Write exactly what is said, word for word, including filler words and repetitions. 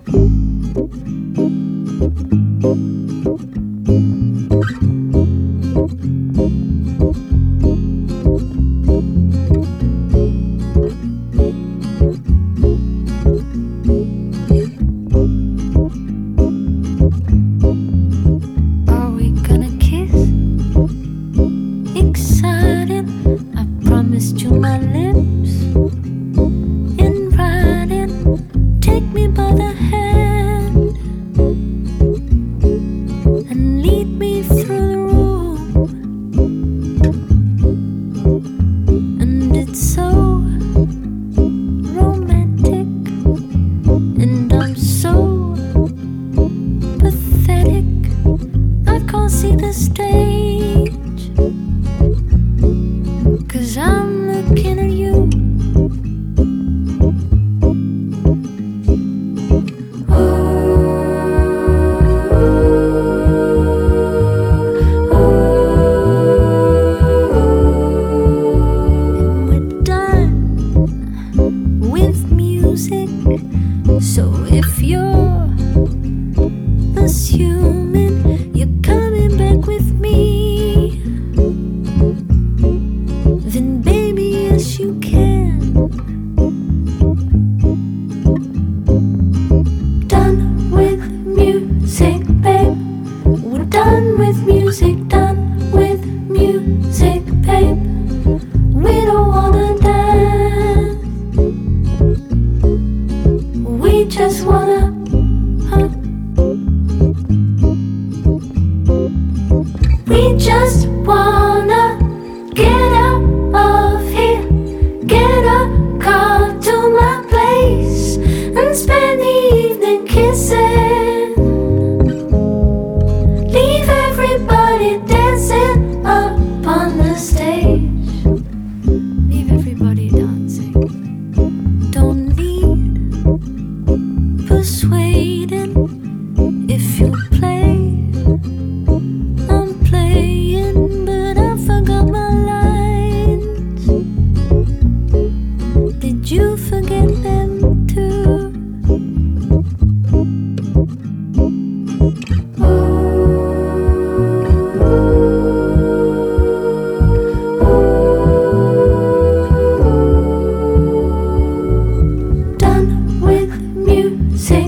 Are we gonna kiss? Excited, I promised you my lips. In writing, take me by the hand and lead me through the room. And it's so romantic, and I'm so pathetic. I can't see the stage, 'cause I'm looking at you. And we're done with music, so if you're assuming you're coming back with me, then baby, yes you can. Done with music, babe. We're done with music, done with music, babe. We don't wanna dance, we just wanna huh? We just wanna get out of here, get a car to my place, and spend the evening kissing. Leave everybody dancing up on the stage. Leave everybody dancing. Don't need persuading. If you play, I'm playing, but I forgot my lines. Did you forget them too? Done with music.